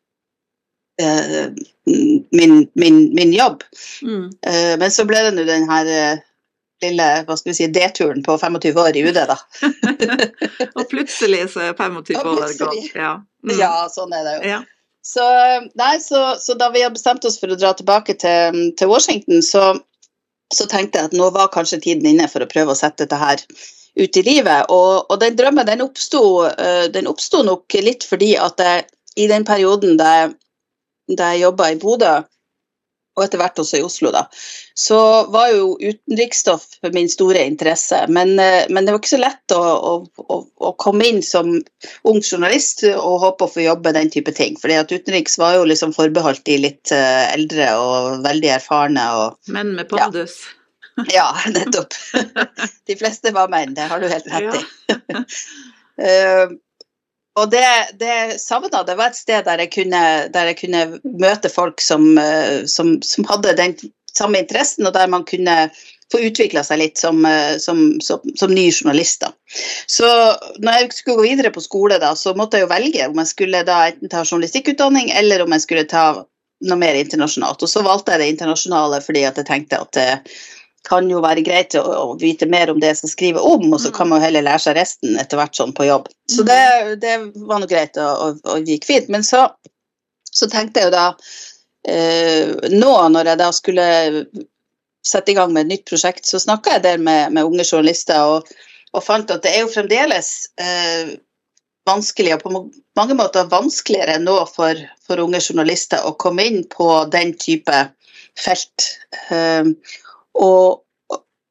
min jobb. Men så ble det nå den her lille, hva skal vi si, D-turen på 25 år i UD da. Og plutselig så 25 år gått. Ja, sånn det jo. Ja. Så da vi har bestemt oss for å dra tilbake til Washington, så tenkte jeg at nå var kanskje tiden inne for å prøve å sette dette her ut i livet, og den drømmen, den oppstod nok litt fordi at i den perioden da jeg jobbet i Bodø, og etter hvert også i Oslo da, så var jo utenriksstoff min store interesse, men det var ikke så lett å komme inn som ung journalist og håpe å få jobbe den type ting, fordi at utenriks var jo liksom forbeholdt de litt eldre og veldig erfarne. Menn med pondus. Ja, nettopp. De fleste var menn, det har du helt rett i. Og det savnet, det var et sted der jeg kunne møte folk som hadde den samme interessen, og der man kunne få utviklet seg litt som ny journalist da. Så når jeg skulle gå videre på skole da, så måtte jeg jo velge om jeg skulle da enten ta journalistikkutdanning, eller om jeg skulle ta noe mer internasjonalt. Og så valgte jeg det internasjonale, fordi at jeg tenkte at det kan jo være greit å vite mer om det jeg skal skrive om, og så kan man jo heller lære seg resten etter hvert sånn på jobb. Så det var noe greit og gikk fint. Men så tenkte jeg jo da, nå når jeg da skulle sette i gang med et nytt prosjekt, så snakket jeg der med unge journalister, og fant at det jo fremdeles vanskelig, og på mange måter vanskeligere nå for unge journalister å komme inn på den type felt. Og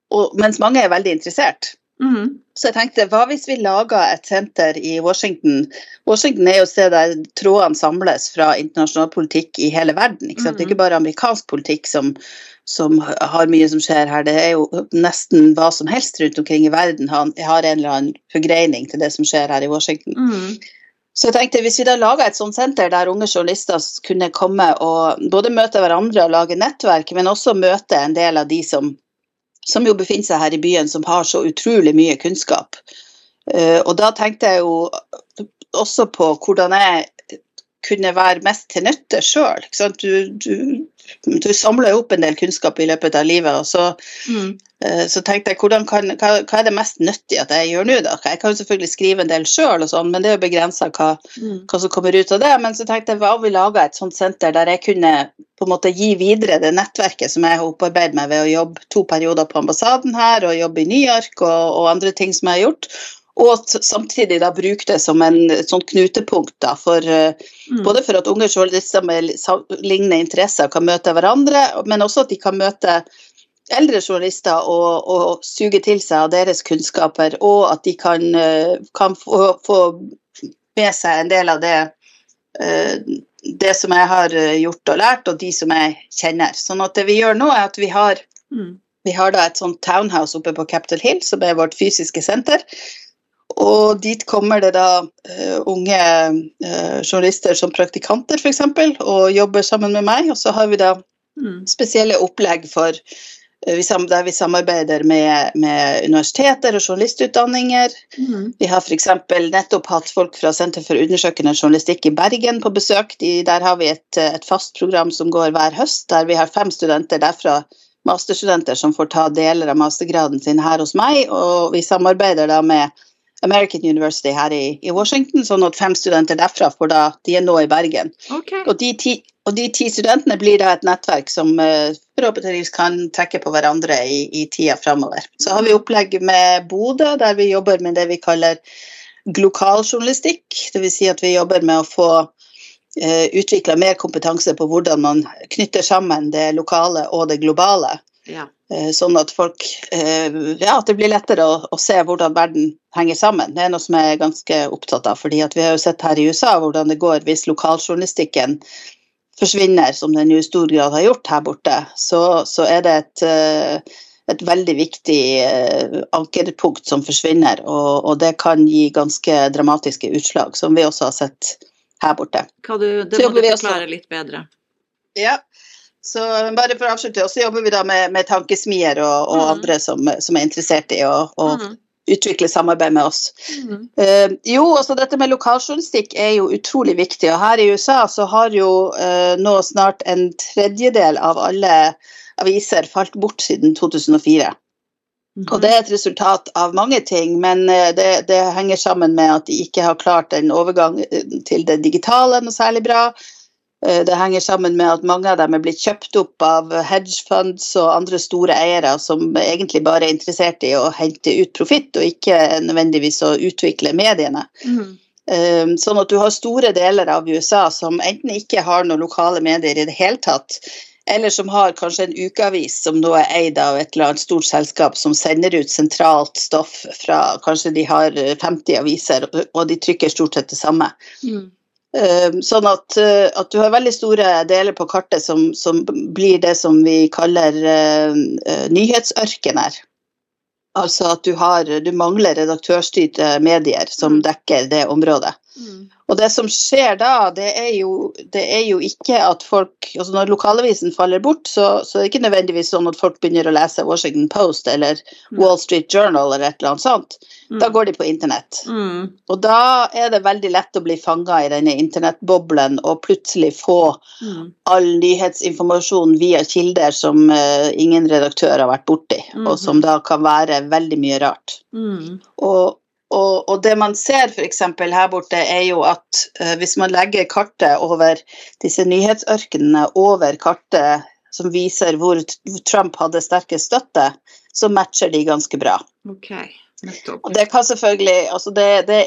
mens mange veldig interessert. Så jeg tenkte, hva hvis vi lager et senter i Washington? Washington jo et sted der trådene samles fra internasjonal politikk i hele verden, ikke sant? Det ikke bare amerikansk politikk som har mye som skjer her, det jo nesten hva som helst rundt omkring i verden har en eller annen forgreining til det som skjer her i Washington. Så jeg tenkte, hvis vi da lager et sånt senter der unge journalister kunne komme og både møte hverandre og lage nettverk, men også møte en del av de som jo befinner seg her i byen, som har så utrolig mye kunnskap. Og da tenkte jeg jo også på hvordan jeg kunne være mest til nytte selv. Ikke sant? Du samler jo opp en del kunnskap i løpet av livet, og så tenkte jeg, hva det mest nyttige at jeg gjør nå da? Jeg kan jo selvfølgelig skrive en del selv og sånn, men det jo begrenset hva som kommer ut av det. Men så tenkte jeg, hva vi laget et sånt senter der jeg kunne på en måte gi videre det nettverket som jeg har opparbeidet meg ved å jobbe 2 perioder på ambassaden her, og jobbe i New York og andre ting som jeg har gjort, og samtidig da bruke det som en sånn knutepunkt da, både for at unge journalister med lignende interesser kan møte hverandre, men også at de kan møte eldre journalister og suge til seg av deres kunnskaper, og at de kan få med seg en del av det som jeg har gjort og lært, og de som jeg kjenner. Sånn at det vi gjør nå at vi har da et sånt townhouse oppe på Capitol Hill, som vårt fysiske senter, og dit kommer det da unge journalister som praktikanter for eksempel, og jobber sammen med meg, og så har vi da spesielle opplegg der vi samarbeider med universiteter og journalistutdanninger. Vi har for eksempel nettopp hatt folk fra Senter for undersøkende journalistikk i Bergen på besøk. Der har vi et fast program som går hver høst, der vi har 5 studenter derfra, masterstudenter som får ta deler av mastergraden sin her hos meg, og vi samarbeider da med American University her i Washington, sånn at 5 studenter derfra de nå i Bergen. Okay. Og de 10 studentene blir da et nettverk som forhåpentligvis kan trekke på hverandre i tida fremover. Så har vi opplegg med Bodø, der vi jobber med det vi kaller lokaljournalistikk, det vil si at vi jobber med å få utviklet mer kompetanse på hvordan man knytter sammen det lokale og det globale. Ja. Sånn at folk, at det blir lettere å se hvordan verden henger sammen. Det noe som jeg ganske opptatt av, fordi at vi har jo sett her i USA hvordan det går hvis lokaljournalistikken forsvinner, som den jo i stor grad har gjort her borte, så det et veldig viktig ankerpunkt som forsvinner, og det kan gi ganske dramatiske utslag, som vi også har sett her borte. Det må du forklare litt bedre. Ja. Så bare for å avslutte, så jobber vi da med tankesmier og andre som interessert i å utvikle samarbeid med oss. Altså dette med lokaljournalistikk jo utrolig viktig, og her i USA så har jo nå snart 1/3 av alle aviser falt bort siden 2004. Og det et resultat av mange ting, men det henger sammen med at de ikke har klart en overgang til det digitale noe særlig bra. Det henger sammen med at mange av dem blitt kjøpt opp av hedgefunds og andre store eiere som egentlig bare interessert i å hente ut profitt og ikke nødvendigvis å utvikle mediene. Sånn at du har store deler av USA som enten ikke har noen lokale medier i det hele tatt, eller som har kanskje en ukeavis som nå eid av et eller annet stort selskap som sender ut sentralt stoff fra, kanskje de har 50 aviser, og de trykker stort sett det samme. Sånn at du har veldig store deler på kartet som blir det som vi kaller nyhetsørkener. Altså at du mangler redaktørstyrte medier som dekker det området. Og det som skjer da, det jo ikke at folk, altså når lokalavisen faller bort, så det ikke nødvendigvis sånn at folk begynner å lese Washington Post eller Wall Street Journal eller et eller annet sånt. Da går de på internett. Og da det veldig lett å bli fanget i denne internettboblen og plutselig få all nyhetsinformasjon via kilder som ingen redaktør har vært borti, og som da kan være veldig mye rart. Og det man ser for eksempel her borte jo at hvis man legger kartet over disse nyhetsørkenene over kartet som viser hvor Trump hadde sterkest støtte, så matcher de ganske bra. Ok, nettopp. Og det kan selvfølgelig, altså det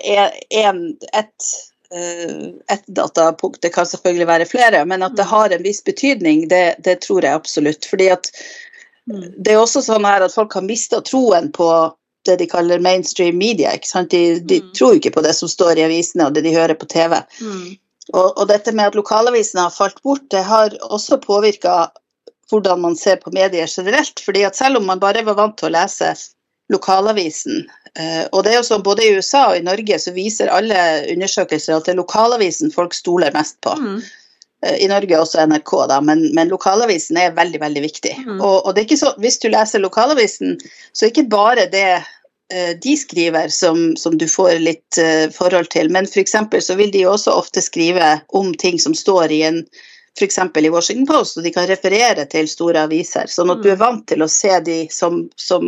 et datapunkt, det kan selvfølgelig være flere, men at det har en viss betydning, det tror jeg absolutt, fordi at det også sånn her at folk har mistet troen på det de kaller mainstream media, ikke sant? De tror ikke på det som står i avisene og det de hører på TV. Og dette med at lokalavisene har falt bort, det har også påvirket hvordan man ser på medier generelt, fordi at selv om man bare var vant til å lese lokalavisen, og det er jo sånn både i USA og i Norge så viser alle undersøkelser at det er lokalavisen folk stoler mest på. I Norge også NRK da, men lokalavisen er veldig, veldig viktig. Og det er ikke så, hvis du leser lokalavisen, så er ikke bare det de skriver som du får litt forhold til, men for eksempel så vil de også ofte skrive om ting som står i for eksempel i Washington Post, og de kan referere til store aviser, sånn at du er vant til å se de som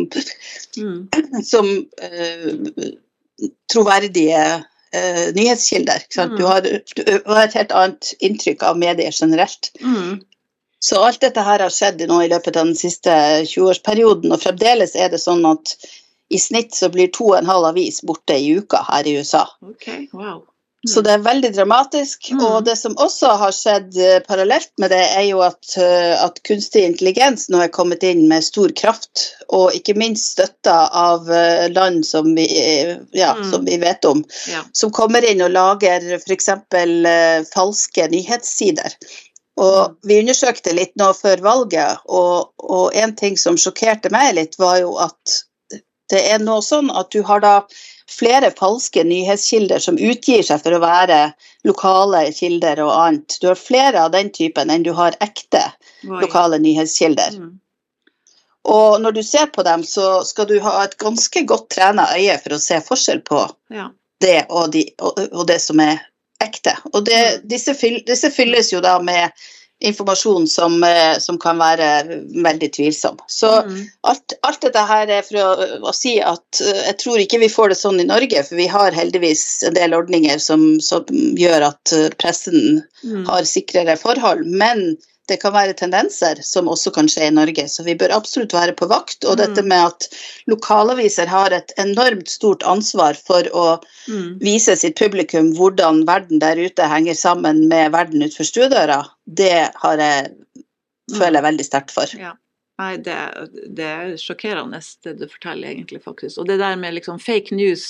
troverdige nyhetskilder. Du har et helt annet inntrykk av medier generelt. Så alt dette her har skjedd nå i løpet av den siste 20-årsperioden, og fremdeles er det sånn at i snitt så blir 2,5 avis borte i uka her i USA. Ok, wow. Så det er veldig dramatisk, og det som også har skjedd parallelt med det er jo at kunstig intelligens nå er kommet inn med stor kraft, og ikke minst støttet av land som vi vet om, som kommer inn og lager for eksempel falske nyhetssider. Og vi undersøkte litt nå før valget, og en ting som sjokkerte meg litt var jo at det er nå sånn at du har da flere falske nyhetskilder som utgir seg for å være lokale kilder og annet. Du har flere av den typen enn du har ekte lokale nyhetskilder. Og når du ser på dem, så skal du ha et ganske godt trenet øye for å se forskjell på det og det som er ekte. Og disse fylles jo da med informasjon som kan være veldig tvilsom. Så alt dette her er for å si at jeg tror ikke vi får det sånn i Norge, for vi har heldigvis en del ordninger som gjør at pressen har sikrere forhold, men det kan være tendenser som også kan skje i Norge, så vi bør absolutt være på vakt, og dette med at lokalaviser har et enormt stort ansvar for å vise sitt publikum hvordan verden der ute henger sammen med verden utenfor stuedøra, det har føler jeg veldig sterkt for. Ja. Nei, det er sjokkerende det du forteller egentlig faktisk, og det der med liksom fake news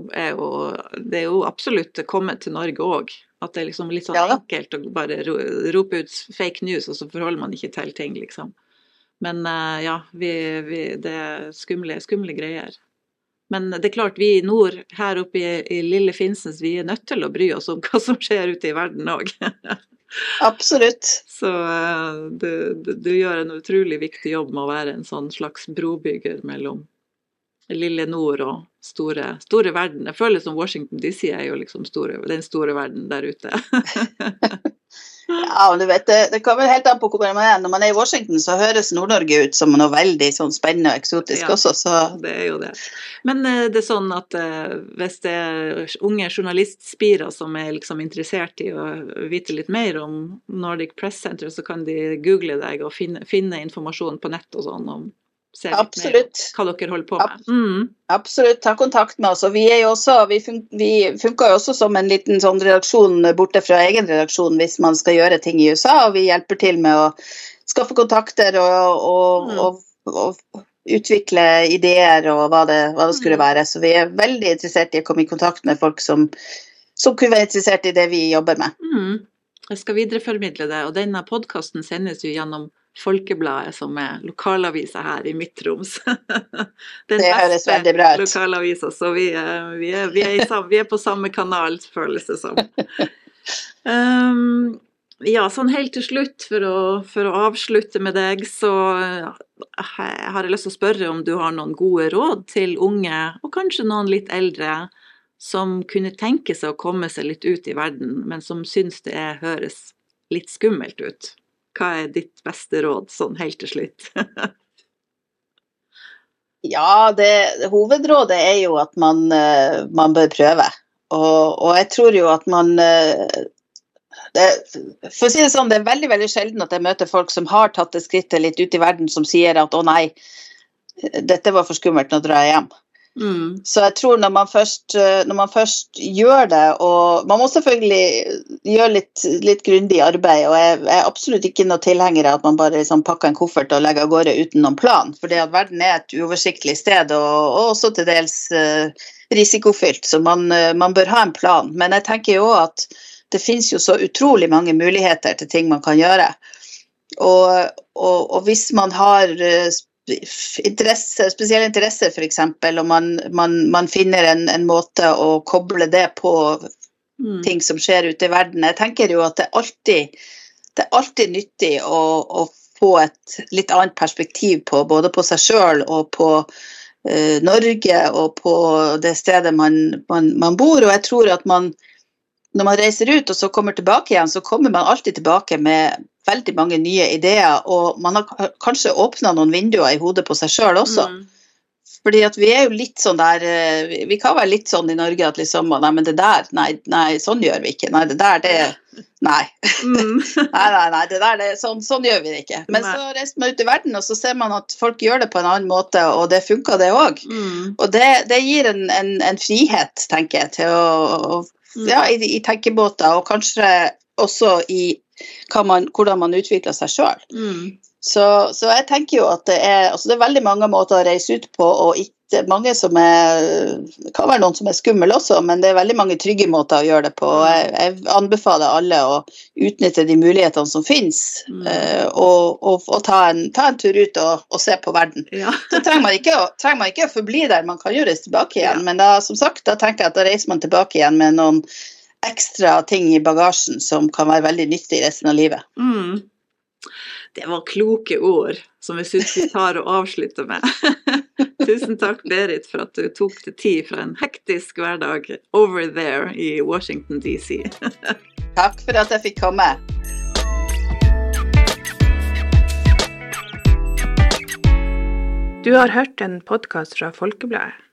det er jo absolutt kommet til Norge også, at det er liksom litt sånn enkelt å bare rope ut fake news, og så forholder man ikke til ting, liksom. Men det er skumle greier. Men det er klart, vi i nord, her oppe i lille Finnsnes, vi er nødt til å bry oss om hva som skjer ute i verden også. Absolutt. Så du gjør en utrolig viktig jobb med å være en sånn slags brobygger mellom lille nord og store verden. Jeg føler som Washington DC er jo liksom den store verden der ute. Ja, du vet, det kommer helt an på hvor man er. Når man er i Washington, så høres Nord-Norge ut som noe veldig sånn spennende og eksotisk også. Så. Det er jo det. Men det er sånn at hvis det er unge journalistspirer som er liksom interessert i å vite litt mer om Nordic Press Center, så kan de google deg og finne informasjon på nett og sånn om Absolutt. Hva dere holder på med. Absolutt, ta kontakt med oss. Og vi funker jo også som en liten sånn redaksjon borte fra egen redaksjon hvis man skal gjøre ting i USA, og vi hjelper til med å skaffe kontakter og utvikle ideer og hva det skulle være. Så vi er veldig interessert i å komme i kontakt med folk som kunne være interessert i det vi jobber med. Jeg skal videreformidle det, og denne podcasten sendes jo gjennom Folkebladet, som er lokalavisa her i Midt-Troms. Den det høres veldig bra ut. Lokalavisa, så vi er på samme kanal, føles det som. Sånn helt til slutt, for å avslutte med deg, så har jeg lyst til å spørre om du har noen gode råd til unge, og kanskje noen litt eldre, som kunne tenke seg å komme seg litt ut i verden, men som synes det høres litt skummelt ut. Hva er ditt beste råd, sånn helt til slutt? Ja, hovedrådet er jo at man bør prøve. Og jeg tror jo at man... for å si det sånn, det er veldig, veldig sjelden at jeg møter folk som har tatt det skrittet litt ut i verden, som sier at, å nei, dette var for skummelt, nå drar jeg hjem. Så jeg tror når man først gjør det, og man må selvfølgelig gjøre litt grundig arbeid, og jeg er absolutt ikke noe tilhenger av at man bare liksom pakker en koffert og legger av gårde uten noen plan, fordi at verden er et uoversiktlig sted, og også til dels risikofylt, så man bør ha en plan. Men jeg tenker jo at det finnes jo så utrolig mange muligheter til ting man kan gjøre. Og hvis man har spesiell interesse for eksempel, og man finner en måte å koble det på ting som skjer ute i verden, jeg tenker jo at det er alltid nyttig å få et litt annet perspektiv på, både på seg selv og på Norge og på det stedet man bor, og jeg tror at når man reiser ut og så kommer tilbake igjen, så kommer man alltid tilbake med veldig mange nye ideer, og man har kanskje åpnet noen vinduer i hodet på seg selv også. Fordi at vi er jo litt sånn der, vi kan være litt sånn i Norge at liksom, nei, men det der, nei, sånn gjør vi ikke. Nei, det der, nei. nei, det der, sånn gjør vi det ikke. Men så reiser man ut i verden, og så ser man at folk gjør det på en annen måte, og det funker det også. Og det gir en frihet, tenker jeg, til å i tenkemåter, og kanskje også i hvordan man utvikler seg selv. Så jeg tenker jo at det er veldig mange måter å reise ut på, og ikke mange det kan være noen som er skummel også, men det er veldig mange trygge måter å gjøre det på. Jeg anbefaler alle å utnytte de mulighetene som finnes, og ta en tur ut og se på verden. Så trenger man ikke å forbli der, man kan jo reise tilbake igjen, men da, som sagt, da tenker jeg at da reiser man tilbake igjen med noen ekstra ting i bagasjen som kan være veldig nyttig i resten av livet. Det var kloke ord som jeg synes vi tar og avslutter med. Tusen takk, Berit, for at du tok deg tid fra en hektisk hverdag over there i Washington DC. Takk for at jeg fikk komme. Du har hørt en podcast fra Folkebladet.